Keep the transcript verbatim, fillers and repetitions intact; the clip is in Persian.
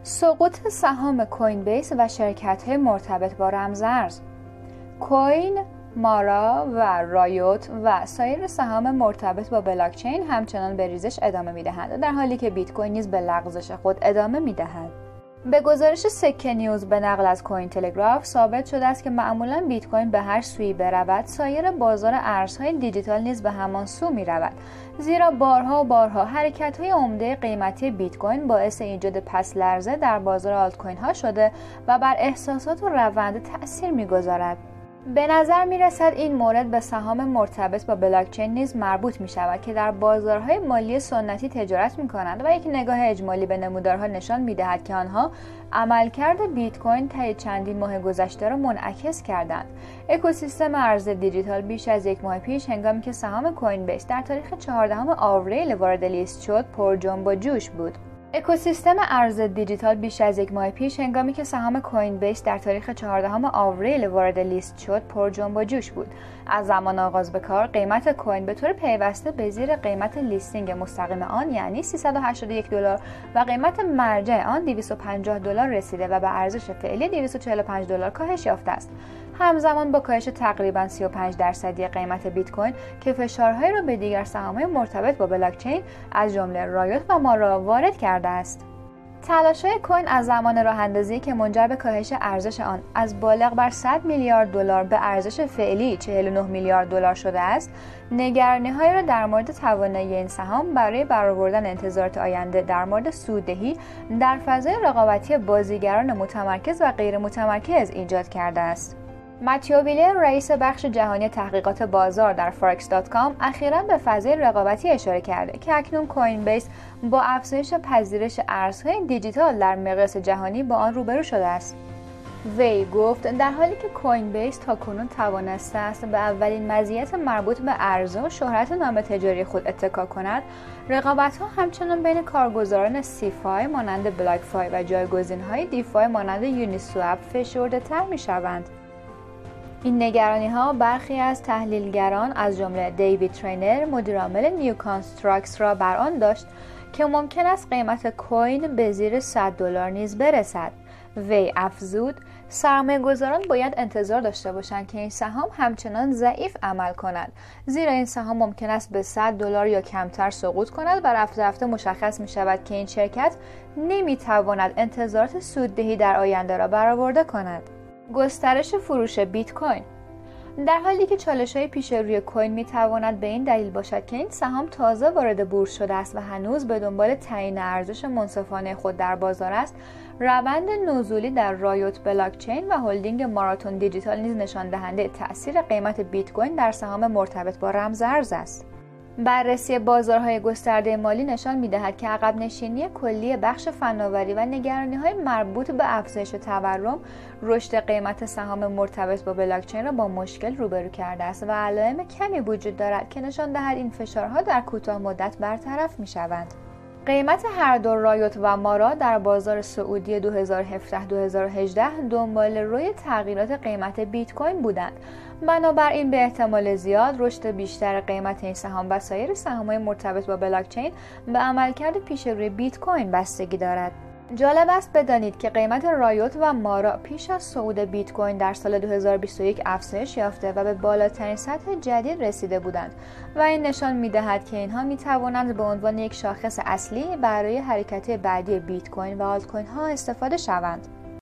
سقوط سهام کوین بیس و شرکت‌های مرتبط با رمز ارز. کوین، مارا و رایوت و سایر سهام مرتبط با بلاکچین همچنان به ریزش ادامه می‌دهند، در حالی که بیت کوین نیز به لغزش خود ادامه می‌دهد. به گزارش سکه نیوز به نقل از کوین تلگراف ثابت شده است که معمولاً بیت کوین به هر سویی برود، سایر بازار ارزهای دیجیتال نیز به همان سو می‌رود، زیرا بارها و بارها حرکت‌های عمده قیمتی بیت کوین باعث ایجاد پس لرزه در بازار آلت کوین‌ها شده و بر احساسات و روند تأثیر می‌گذارد. به نظر می رسد این مورد به سهام مرتبط با بلاکچین نیز مربوط می شود که در بازارهای مالی سنتی تجارت می کنند و یک نگاه اجمالی به نمودارها نشان می دهد که آنها عملکرد بیت کوین طی چندین ماه گذشته را منعکس کردند. اکوسیستم ارز دیجیتال بیش از یک ماه پیش هنگامی که سهام کوین بیس در تاریخ چهاردهم آوریل وارد لیست شد پر جنب و جوش بود. اکوسیستم ارز دیجیتال بیش از یک ماه پیش هنگامی که سهام کوین بیس در تاریخ چهاردهم آوریل وارد لیست شد پر جنب و جوش بود. از زمان آغاز به کار قیمت کوین به طور پیوسته به زیر قیمت لیستینگ مستقیم آن یعنی سیصد و هشتاد و یک دلار و قیمت مرجع آن دویست و پنجاه دلار رسیده و به ارزش فعلی دویست و چهل و پنج دلار کاهش یافته است. همزمان با کاهش تقریباً سی و پنج درصدی قیمت بیت کوین که فشارهای را به دیگر سهام‌های مرتبط با بلاکچین از جمله رایوت و مارا وارد کرده است. تلاش‌های کوین از زمان راه‌اندازی که منجر به کاهش ارزش آن از بالغ بر صد میلیارد دلار به ارزش فعلی چهل و نه میلیارد دلار شده است، نگرانی‌هایی را در مورد توانایی این سهام برای برآوردن انتظارات آینده در مورد سوددهی در فضای رقابتی بازیگران متمرکز و غیر متمرکز ایجاد کرده است. متیو ویلر، رئیس بخش جهانی تحقیقات بازار در فارکس دات کام، اخیراً به فضای رقابتی اشاره کرده که اکنون کوین بیس با افزایش پذیرش ارزهای دیجیتال در مقیاس جهانی با آن روبرو شده است. وی گفت در حالی که کوین بیس تاکنون توانسته است به اولین مزیت مربوط به عرضه و شهرت نام تجاری خود اتکا کند، رقابت‌ها همچنان بین کارگزاران سیفای مانند بلاک فای و جایگزین‌های دیفای مانند یونیسوپ فشرده‌تر می‌شوند. این نگرانی‌ها برخی از تحلیلگران از جمله دیوید ترینر، مدیرعامل نیو کانستراکتس را بر آن داشت که ممکن است قیمت کوین به زیر صد دلار نیز برسد. وی افزود سرمایه‌گذاران باید انتظار داشته باشند که این سهام همچنان ضعیف عمل کند، زیرا این سهام ممکن است به صد دلار یا کمتر سقوط کند و رفته رفته مشخص می شود که این شرکت نمی تواند انتظارات سوددهی در آینده را برآورده کند. گسترش فروش بیت کوین. در حالی که چالش‌های پیش روی کوین می‌تواند به این دلیل باشد که این سهام تازه وارد بورس شده است و هنوز به دنبال تعیین ارزش منصفانه خود در بازار است، روند نزولی در رایوت بلاکچین و هلدینگ ماراتون دیجیتال نیز نشان دهنده تأثیر قیمت بیت کوین در سهام مرتبط با رمز ارز است. بررسی بازارهای گسترده مالی نشان می‌دهد که عقب نشینی کلی بخش فناوری و نگرانی‌های مربوط به افزایش تورم، رشد قیمت سهام مرتبط با بلاکچین را با مشکل روبرو کرده است و علائم کمی وجود دارد که نشان دهد این فشارها در کوتاه مدت برطرف می‌شوند. قیمت هر دو رایوت و مارا در بازار سعودی دو هزار و هفده دو هزار و هجده دنبال روی تغییرات قیمت بیت کوین بودند. بنابراین به احتمال زیاد رشد بیشتر قیمت این سهام و سایر سهام‌های مرتبط با بلاکچین به عملکرد پیش روی بیت کوین بستگی دارد. جالب است بدانید که قیمت رایوت و مارا پیش از صعود بیت کوین در سال دو هزار و بیست و یک افزایش یافته و به بالاترین سطح جدید رسیده بودند و این نشان می‌دهد که اینها می‌توانند به عنوان یک شاخص اصلی برای حرکت بعدی بیت کوین و آلت کوین ها استفاده شوند.